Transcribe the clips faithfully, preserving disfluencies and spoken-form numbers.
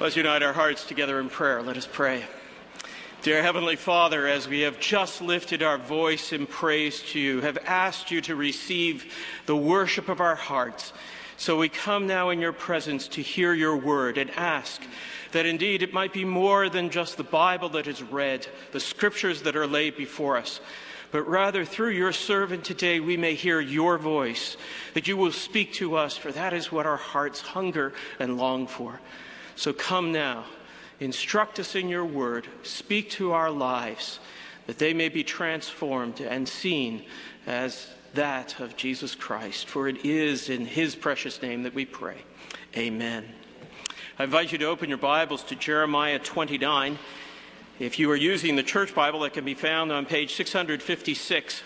Let's unite our hearts together in prayer. Let us pray. Dear Heavenly Father, as we have just lifted our voice in praise to you, have asked you to receive the worship of our hearts, so we come now in your presence to hear your word and ask that indeed it might be more than just the Bible that is read, the scriptures that are laid before us, but rather through your servant today we may hear your voice, that you will speak to us, for that is what our hearts hunger and long for. So come now, instruct us in your word, speak to our lives, that they may be transformed and seen as that of Jesus Christ. For it is in his precious name that we pray. Amen. I invite you to open your Bibles to Jeremiah twenty-nine. If you are using the church Bible, that can be found on page six hundred fifty-six.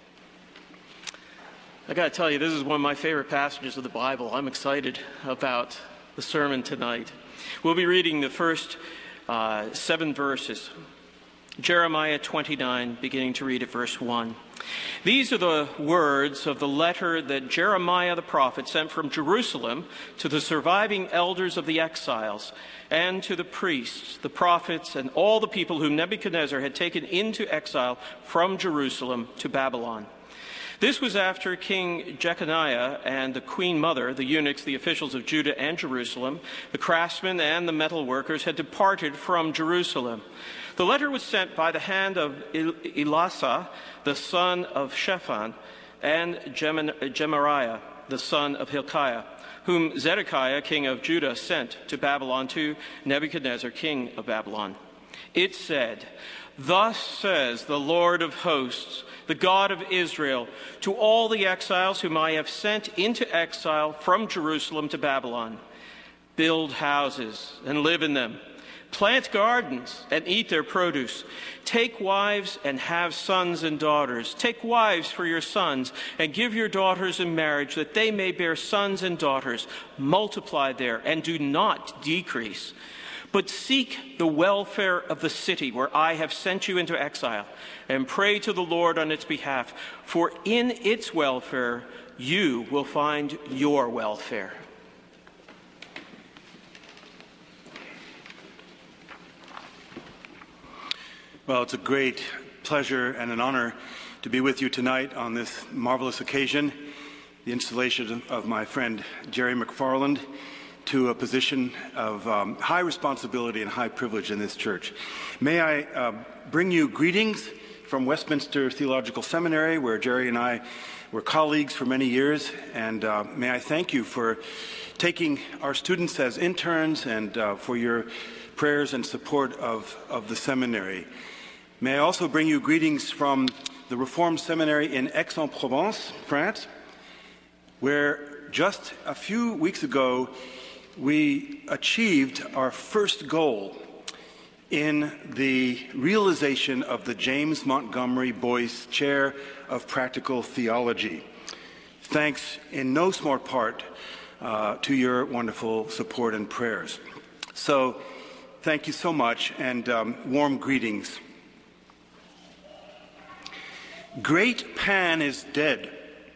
I got to tell you, this is one of my favorite passages of the Bible. I'm excited about the sermon tonight. We'll be reading the first uh, seven verses. Jeremiah twenty-nine, beginning to read at verse one. These are the words of the letter that Jeremiah the prophet sent from Jerusalem to the surviving elders of the exiles and to the priests, the prophets, and all the people whom Nebuchadnezzar had taken into exile from Jerusalem to Babylon. This was after King Jeconiah and the queen mother, the eunuchs, the officials of Judah and Jerusalem, the craftsmen and the metal workers had departed from Jerusalem. The letter was sent by the hand of Elasah, the son of Shaphan, and Gemariah, the son of Hilkiah, whom Zedekiah, king of Judah, sent to Babylon to Nebuchadnezzar, king of Babylon. It said, "Thus says the Lord of hosts, the God of Israel, to all the exiles whom I have sent into exile from Jerusalem to Babylon, build houses and live in them. Plant gardens and eat their produce. Take wives and have sons and daughters. Take wives for your sons and give your daughters in marriage, that they may bear sons and daughters. Multiply there and do not decrease. But seek the welfare of the city where I have sent you into exile, and pray to the Lord on its behalf, for in its welfare you will find your welfare." Well, it's a great pleasure and an honor to be with you tonight on this marvelous occasion, the installation of my friend Jerry McFarland to a position of um, high responsibility and high privilege in this church. May I uh, bring you greetings from Westminster Theological Seminary, where Jerry and I were colleagues for many years, and uh, may I thank you for taking our students as interns and uh, for your prayers and support of, of the seminary. May I also bring you greetings from the Reformed Seminary in Aix-en-Provence, France, where just a few weeks ago we achieved our first goal in the realization of the James Montgomery Boyce Chair of Practical Theology. Thanks in no small part uh, to your wonderful support and prayers. So thank you so much, and um, warm greetings. Great Pan is dead,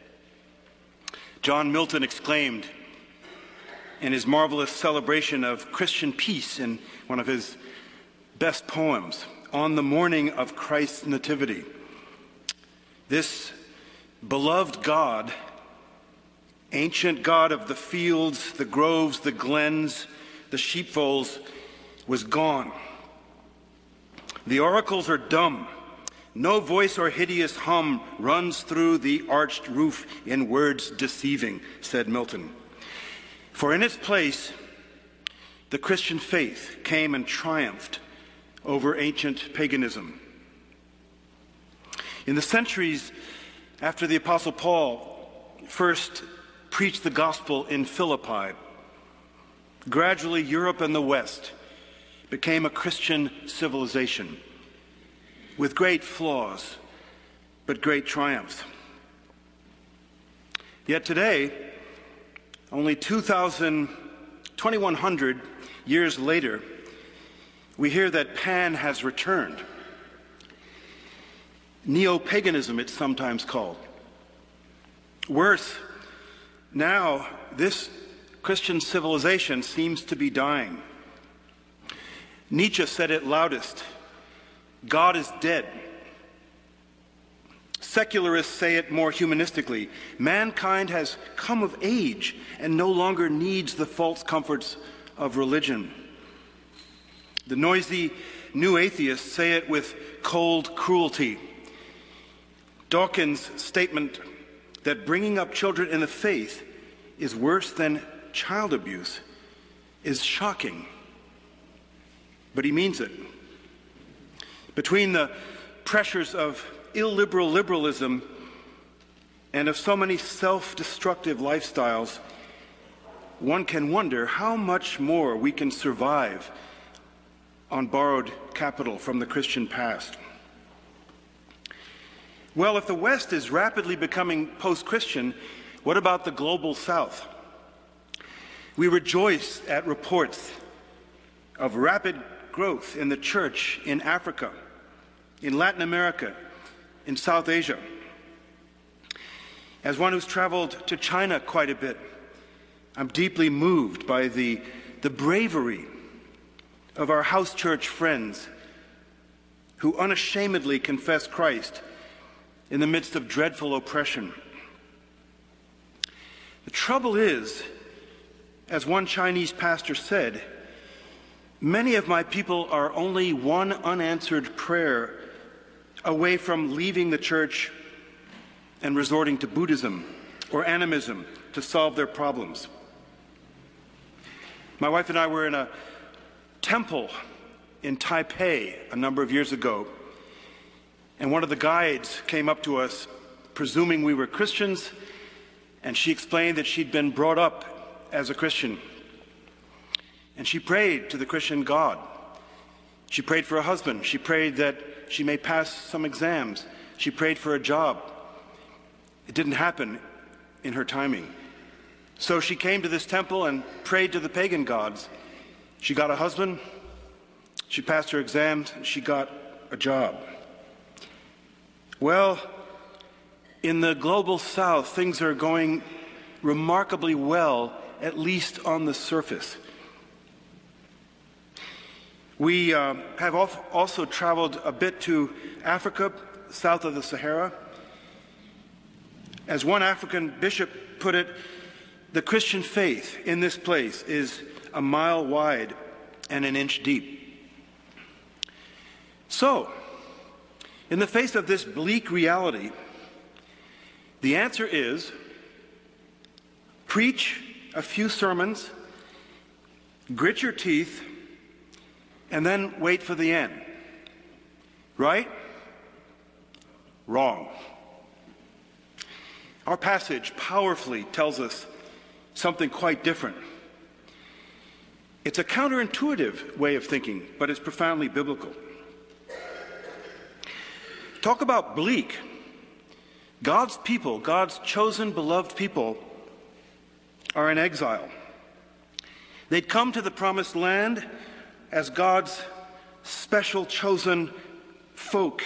John Milton exclaimed in his marvelous celebration of Christian peace in one of his best poems, On the Morning of Christ's Nativity. This beloved God, ancient God of the fields, the groves, the glens, the sheepfolds, was gone. The oracles are dumb. No voice or hideous hum runs through the arched roof in words deceiving, said Milton. For in its place, the Christian faith came and triumphed over ancient paganism. In the centuries after the Apostle Paul first preached the gospel in Philippi, gradually Europe and the West became a Christian civilization with great flaws, but great triumphs. Yet today, only two thousand, twenty-one hundred years later, we hear that Pan has returned. Neo-paganism, it's sometimes called. Worse, now this Christian civilization seems to be dying. Nietzsche said it loudest: God is dead. Secularists say it more humanistically: mankind has come of age and no longer needs the false comforts of religion. The noisy new atheists say it with cold cruelty. Dawkins' statement that bringing up children in the faith is worse than child abuse is shocking, but he means it. Between the pressures of illiberal liberalism and of so many self-destructive lifestyles, one can wonder how much more we can survive on borrowed capital from the Christian past. Well, if the West is rapidly becoming post-Christian, what about the global South? We rejoice at reports of rapid growth in the church in Africa, in Latin America, in South Asia. As one who's traveled to China quite a bit, I'm deeply moved by the, the bravery of our house church friends who unashamedly confess Christ in the midst of dreadful oppression. The trouble is, as one Chinese pastor said, many of my people are only one unanswered prayer away from leaving the church and resorting to Buddhism or animism to solve their problems. My wife and I were in a temple in Taipei a number of years ago, and one of the guides came up to us, presuming we were Christians, and she explained that she'd been brought up as a Christian. And she prayed to the Christian God. She prayed for a husband. She prayed that she may pass some exams. She prayed for a job. It didn't happen in her timing. So she came to this temple and prayed to the pagan gods. She got a husband. She passed her exams. She got a job. Well, in the global South, things are going remarkably well, at least on the surface. We uh, have also traveled a bit to Africa, south of the Sahara. As one African bishop put it, the Christian faith in this place is a mile wide and an inch deep. So, in the face of this bleak reality, the answer is preach a few sermons, grit your teeth, and then wait for the end. Right? Wrong. Our passage powerfully tells us something quite different. It's a counterintuitive way of thinking, but it's profoundly biblical. Talk about bleak. God's people, God's chosen, beloved people, are in exile. They'd come to the promised land as God's special chosen folk,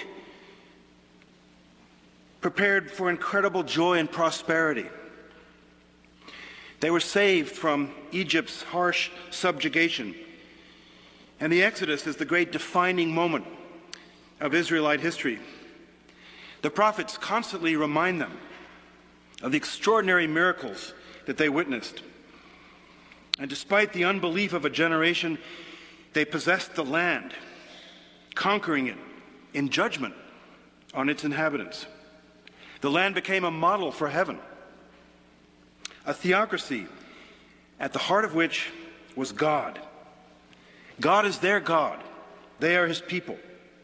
prepared for incredible joy and prosperity. They were saved from Egypt's harsh subjugation. And the Exodus is the great defining moment of Israelite history. The prophets constantly remind them of the extraordinary miracles that they witnessed. And despite the unbelief of a generation, they possessed the land, conquering it in judgment on its inhabitants. The land became a model for heaven, a theocracy at the heart of which was God. God is their God. They are his people.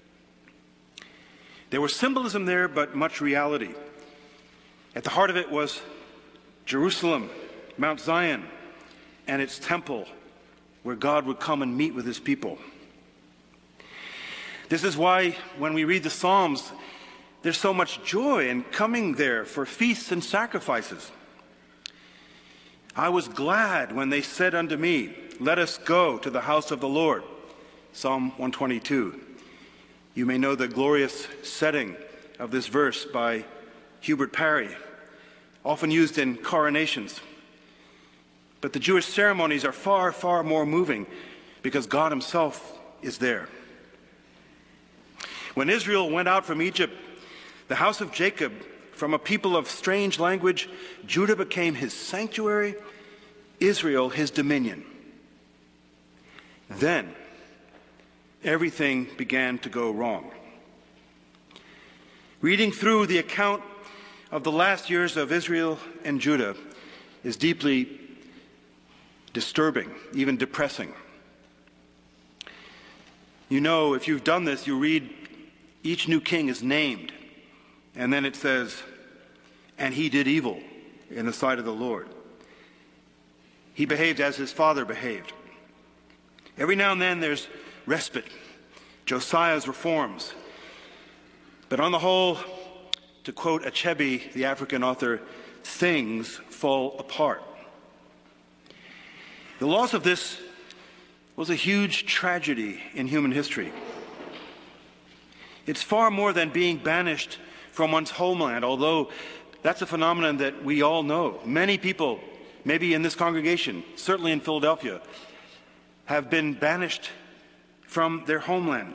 There was symbolism there, but much reality. At the heart of it was Jerusalem, Mount Zion, and its temple, where God would come and meet with his people. This is why when we read the Psalms, there's so much joy in coming there for feasts and sacrifices. I was glad when they said unto me, let us go to the house of the Lord. Psalm one twenty-two. You may know the glorious setting of this verse by Hubert Parry, often used in coronations. But the Jewish ceremonies are far, far more moving because God himself is there. When Israel went out from Egypt, the house of Jacob, from a people of strange language, Judah became his sanctuary, Israel his dominion. Then everything began to go wrong. Reading through the account of the last years of Israel and Judah is deeply disturbing, even depressing. You know, if you've done this, you read each new king is named, and then it says, and he did evil in the sight of the Lord. He behaved as his father behaved. Every now and then there's respite, Josiah's reforms. But on the whole, to quote Achebe, the African author, things fall apart. The loss of this was a huge tragedy in human history. It's far more than being banished from one's homeland, although that's a phenomenon that we all know. Many people, maybe in this congregation, certainly in Philadelphia, have been banished from their homeland.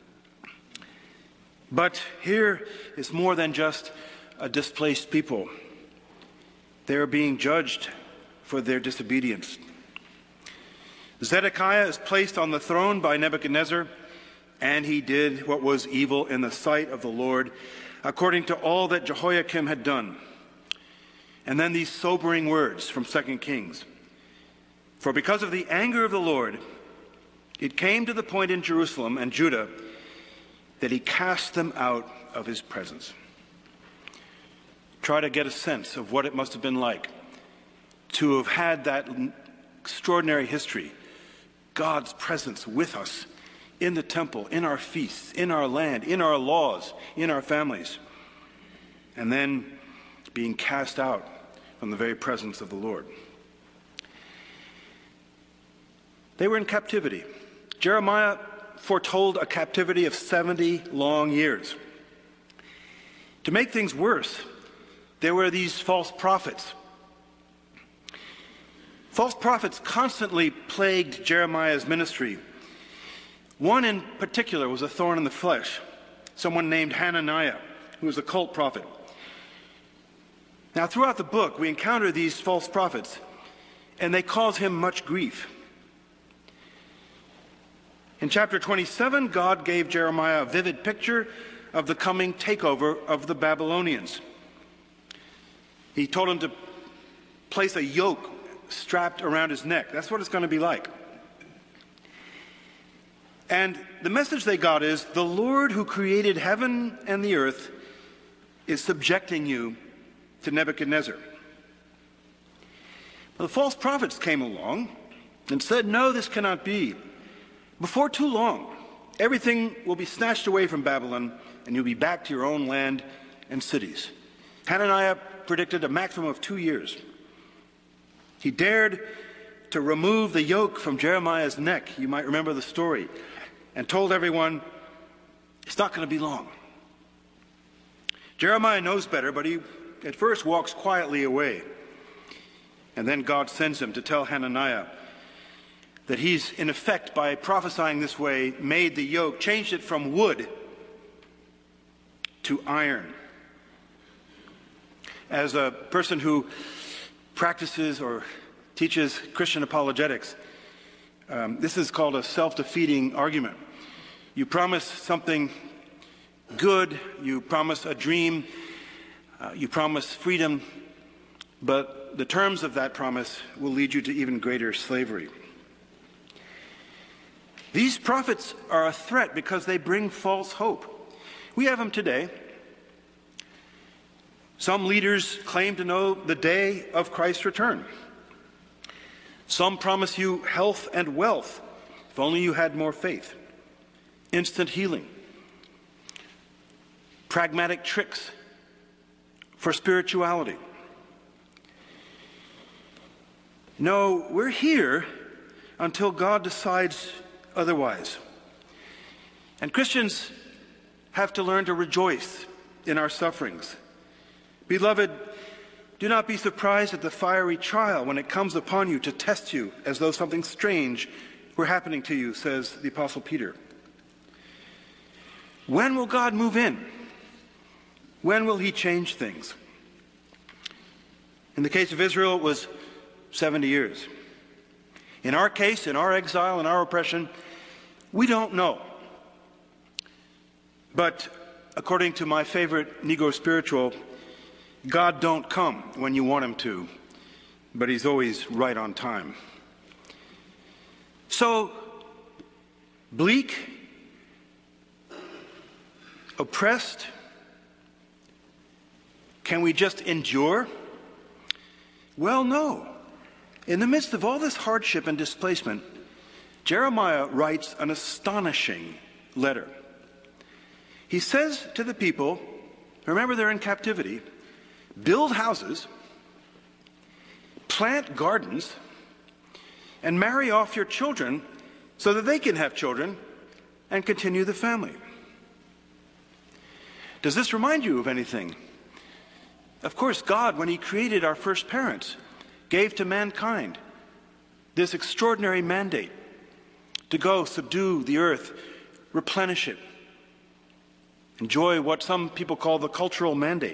But here is more than just a displaced people. They are being judged for their disobedience. Zedekiah is placed on the throne by Nebuchadnezzar, and he did what was evil in the sight of the Lord, according to all that Jehoiakim had done. And then these sobering words from Second Kings. For because of the anger of the Lord, it came to the point in Jerusalem and Judah that he cast them out of his presence. Try to get a sense of what it must have been like to have had that extraordinary history, God's presence with us in the temple, in our feasts, in our land, in our laws, in our families, and then being cast out from the very presence of the Lord. They were in captivity. Jeremiah foretold a captivity of seventy long years. To make things worse, there were these false prophets. False prophets constantly plagued Jeremiah's ministry. One in particular was a thorn in the flesh, someone named Hananiah, who was a cult prophet. Now, throughout the book, we encounter these false prophets, and they cause him much grief. In chapter twenty-seven, God gave Jeremiah a vivid picture of the coming takeover of the Babylonians. He told him to place a yoke strapped around his neck. That's what it's going to be like. And the message they got is, the Lord who created heaven and the earth is subjecting you to Nebuchadnezzar. Well, the false prophets came along and said, no, this cannot be. Before too long, everything will be snatched away from Babylon, and you'll be back to your own land and cities. Hananiah predicted a maximum of two years. He dared to remove the yoke from Jeremiah's neck. You might remember the story. And told everyone, it's not going to be long. Jeremiah knows better, but he at first walks quietly away. And then God sends him to tell Hananiah that he's, in effect, by prophesying this way, made the yoke, changed it from wood to iron. As a person who practices or teaches Christian apologetics, um, this is called a self-defeating argument. You promise something good, you promise a dream, uh, you promise freedom, but the terms of that promise will lead you to even greater slavery. These prophets are a threat because they bring false hope. We have them today. Some leaders claim to know the day of Christ's return. Some promise you health and wealth, if only you had more faith. Instant healing. Pragmatic tricks for spirituality. No, we're here until God decides otherwise. And Christians have to learn to rejoice in our sufferings. Beloved, do not be surprised at the fiery trial when it comes upon you to test you as though something strange were happening to you, says the Apostle Peter. When will God move in? When will he change things? In the case of Israel, it was seventy years. In our case, in our exile, in our oppression, we don't know. But according to my favorite Negro spiritual, God don't come when you want him to, but he's always right on time. So, bleak, oppressed, can we just endure? Well, no. In the midst of all this hardship and displacement, Jeremiah writes an astonishing letter. He says to the people, remember they're in captivity, build houses, plant gardens, and marry off your children so that they can have children and continue the family. Does this remind you of anything? Of course, God, when he created our first parents, gave to mankind this extraordinary mandate to go subdue the earth, replenish it, enjoy what some people call the cultural mandate.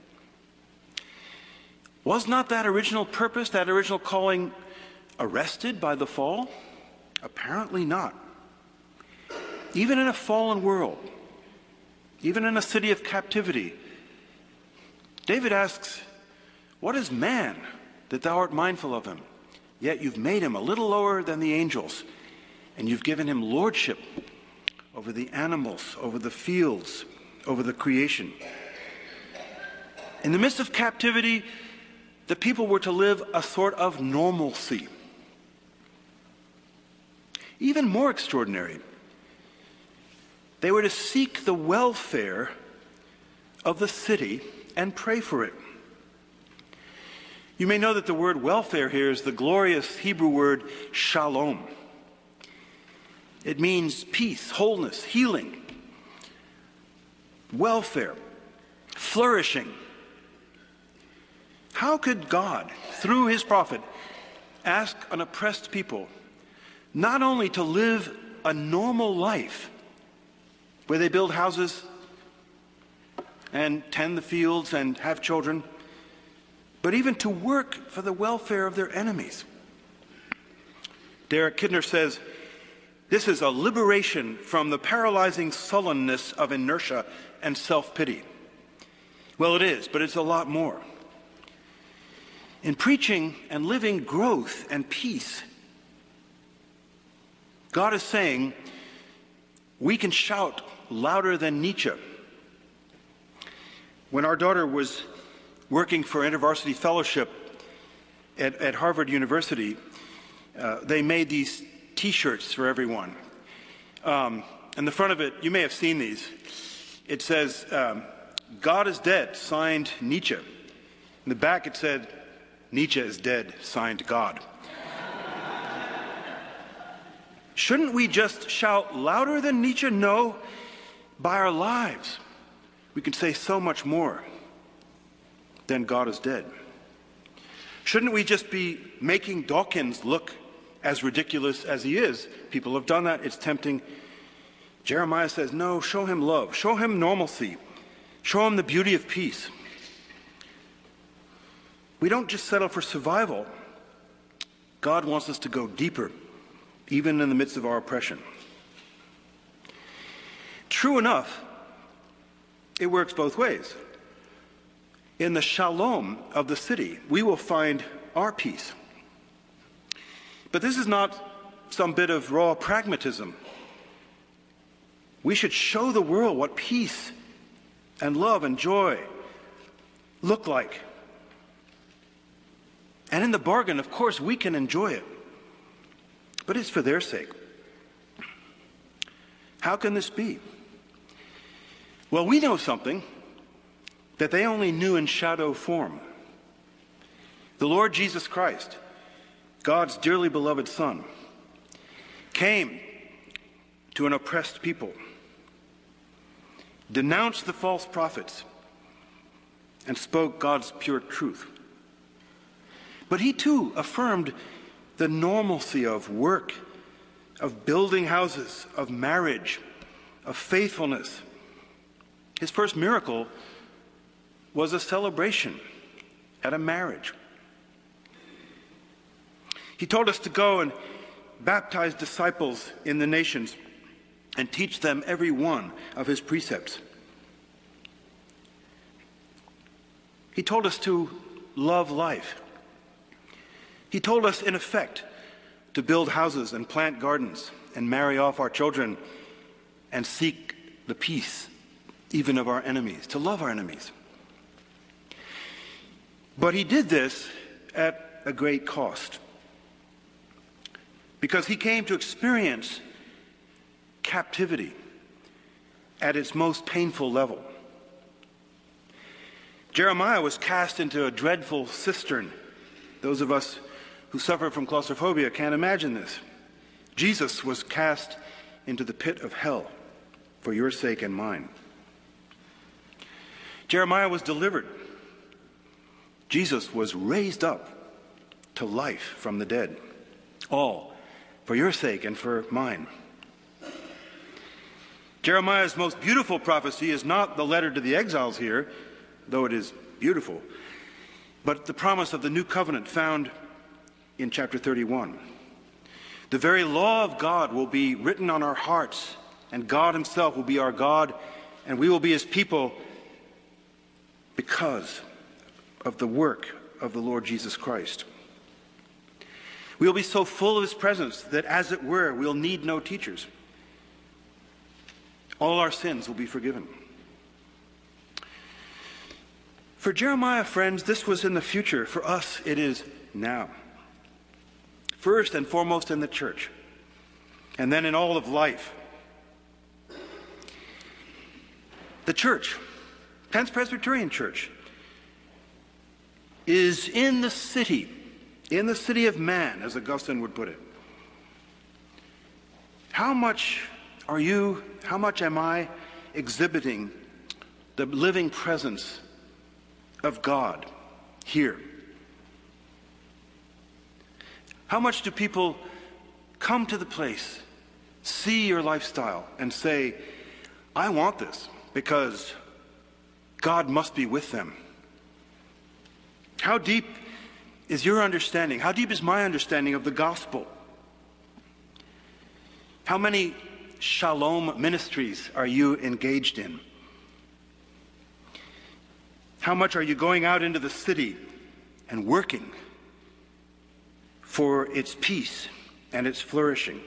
Was not that original purpose, that original calling, arrested by the fall? Apparently not. Even in a fallen world, even in a city of captivity, David asks, what is man that thou art mindful of him? Yet you've made him a little lower than the angels, and you've given him lordship over the animals, over the fields, over the creation. In the midst of captivity, the people were to live a sort of normalcy. Even more extraordinary, they were to seek the welfare of the city and pray for it. You may know that the word welfare here is the glorious Hebrew word shalom. It means peace, wholeness, healing, welfare, flourishing. How could God, through his prophet, ask an oppressed people not only to live a normal life where they build houses and tend the fields and have children, but even to work for the welfare of their enemies? Derek Kidner says, this is a liberation from the paralyzing sullenness of inertia and self-pity. Well, it is, but it's a lot more. In preaching and living growth and peace, God is saying we can shout louder than Nietzsche. When our daughter was working for InterVarsity Fellowship at, at Harvard University, uh, they made these T-shirts for everyone. Um, and the front of it, you may have seen these. It says, um, God is dead, signed Nietzsche. In the back it said, Nietzsche is dead, signed God. Shouldn't we just shout louder than Nietzsche? No, by our lives. We can say so much more than God is dead. Shouldn't we just be making Dawkins look as ridiculous as he is? People have done that. It's tempting. Jeremiah says, no, show him love. Show him normalcy. Show him the beauty of peace. We don't just settle for survival. God wants us to go deeper, even in the midst of our oppression. True enough, it works both ways. In the shalom of the city, we will find our peace. But this is not some bit of raw pragmatism. We should show the world what peace and love and joy look like. And in the bargain, of course, we can enjoy it. But it's for their sake. How can this be? Well, we know something that they only knew in shadow form. The Lord Jesus Christ, God's dearly beloved Son, came to an oppressed people, denounced the false prophets, and spoke God's pure truth. But he too affirmed the normalcy of work, of building houses, of marriage, of faithfulness. His first miracle was a celebration at a marriage. He told us to go and baptize disciples in the nations and teach them every one of his precepts. He told us to love life. He told us, in effect, to build houses and plant gardens and marry off our children and seek the peace even of our enemies, to love our enemies. But he did this at a great cost, because he came to experience captivity at its most painful level. Jeremiah was cast into a dreadful cistern. Those of us who suffer from claustrophobia can't imagine this. Jesus was cast into the pit of hell for your sake and mine. Jeremiah was delivered. Jesus was raised up to life from the dead, all for your sake and for mine. Jeremiah's most beautiful prophecy is not the letter to the exiles here, though it is beautiful, but the promise of the new covenant found in chapter thirty-one. The very law of God will be written on our hearts, and God himself will be our God, and we will be his people because of the work of the Lord Jesus Christ. We will be so full of his presence that, as it were, we'll need no teachers. All our sins will be forgiven. For Jeremiah, friends, this was in the future. For us, it is now. First and foremost in the church, and then in all of life. The church, Penn Presbyterian Church, is in the city, in the city of man, as Augustine would put it. How much are you, how much am I exhibiting the living presence of God here? How much do people come to the place, see your lifestyle, and say, I want this because God must be with them? How deep is your understanding? How deep is my understanding of the gospel? How many shalom ministries are you engaged in? How much are you going out into the city and working for its peace and its flourishing?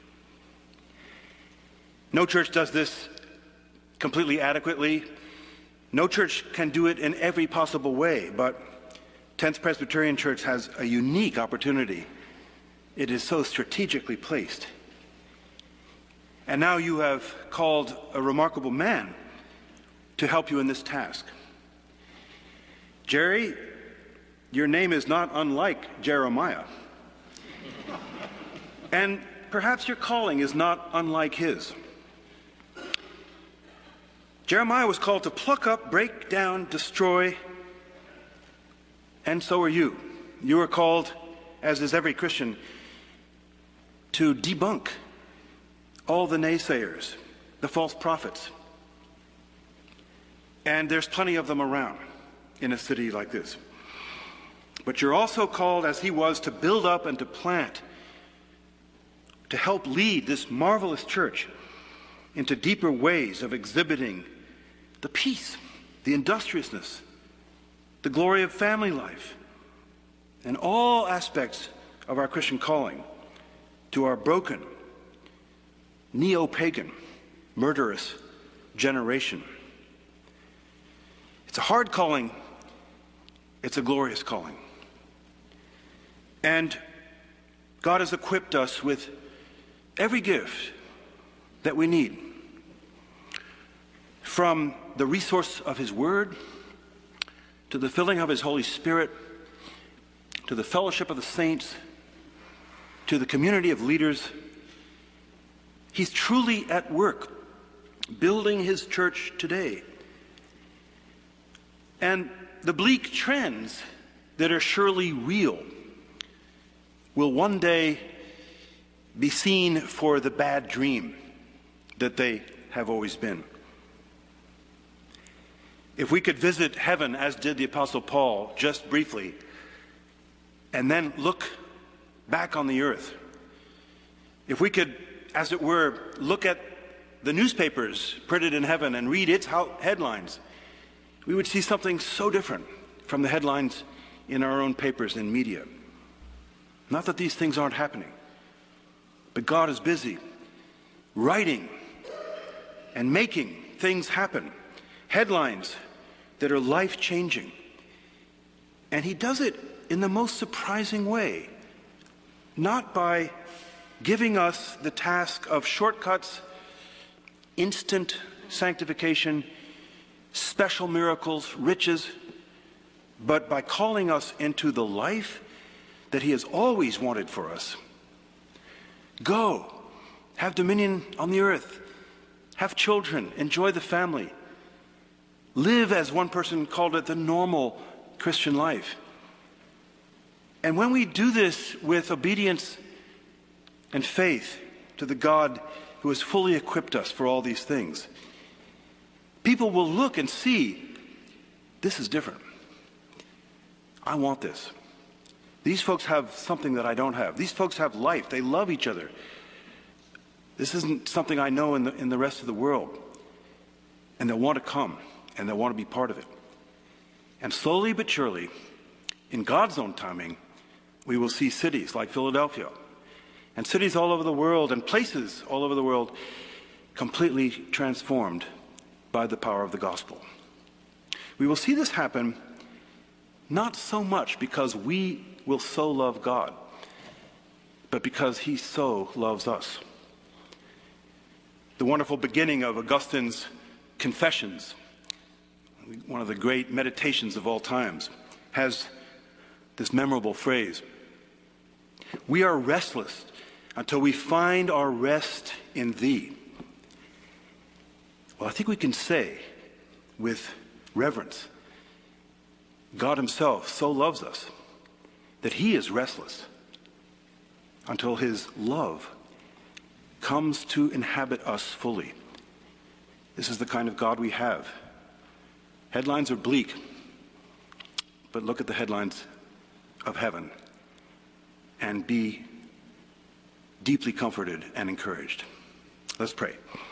No church does this completely adequately. No church can do it in every possible way, but tenth Presbyterian Church has a unique opportunity. It is so strategically placed. And now you have called a remarkable man to help you in this task. Jerry, your name is not unlike Jeremiah. And perhaps your calling is not unlike his. Jeremiah was called to pluck up, break down, destroy, and so are you. You are called, as is every Christian, to debunk all the naysayers, the false prophets. And there's plenty of them around in a city like this. But you're also called, as he was, to build up and to plant, to help lead this marvelous church into deeper ways of exhibiting the peace, the industriousness, the glory of family life, and all aspects of our Christian calling to our broken, neo-pagan, murderous generation. It's a hard calling. It's a glorious calling. And God has equipped us with every gift that we need, from the resource of his word, to the filling of his Holy Spirit, to the fellowship of the saints, to the community of leaders. He's truly at work building his church today. And the bleak trends that are surely real will one day be seen for the bad dream that they have always been. If we could visit heaven, as did the Apostle Paul, just briefly, and then look back on the earth, if we could, as it were, look at the newspapers printed in heaven and read its headlines, we would see something so different from the headlines in our own papers and media. Not that these things aren't happening, but God is busy writing and making things happen, headlines that are life-changing. And he does it in the most surprising way, not by giving us the task of shortcuts, instant sanctification, special miracles, riches, but by calling us into the life that he has always wanted for us. Go, have dominion on the earth, have children, enjoy the family, live, as one person called it, the normal Christian life. And when we do this with obedience and faith to the God who has fully equipped us for all these things, people will look and see, this is different. I want this. These folks have something that I don't have. These folks have life. They love each other. This isn't something I know in the, in the rest of the world. And they'll want to come, and they'll want to be part of it. And slowly but surely, in God's own timing, we will see cities like Philadelphia, and cities all over the world, and places all over the world completely transformed by the power of the gospel. We will see this happen not so much because we will so love God, but because he so loves us. The wonderful beginning of Augustine's Confessions, one of the great meditations of all times, has this memorable phrase: we are restless until we find our rest in thee. Well, I think we can say with reverence, God himself so loves us that he is restless until his love comes to inhabit us fully. This is the kind of God we have. Headlines are bleak, but look at the headlines of heaven and be deeply comforted and encouraged. Let's pray.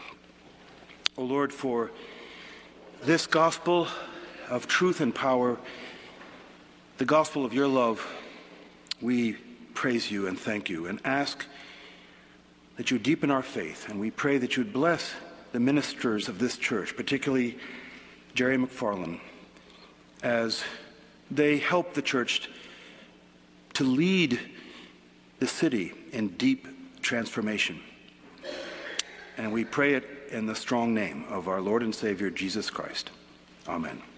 O Lord, for this gospel of truth and power, the gospel of your love, we praise you and thank you and ask that you deepen our faith, and we pray that you would bless the ministers of this church, particularly Jerry McFarland, as they help the church to lead the city in deep transformation. And we pray it in the strong name of our Lord and Savior, Jesus Christ. Amen.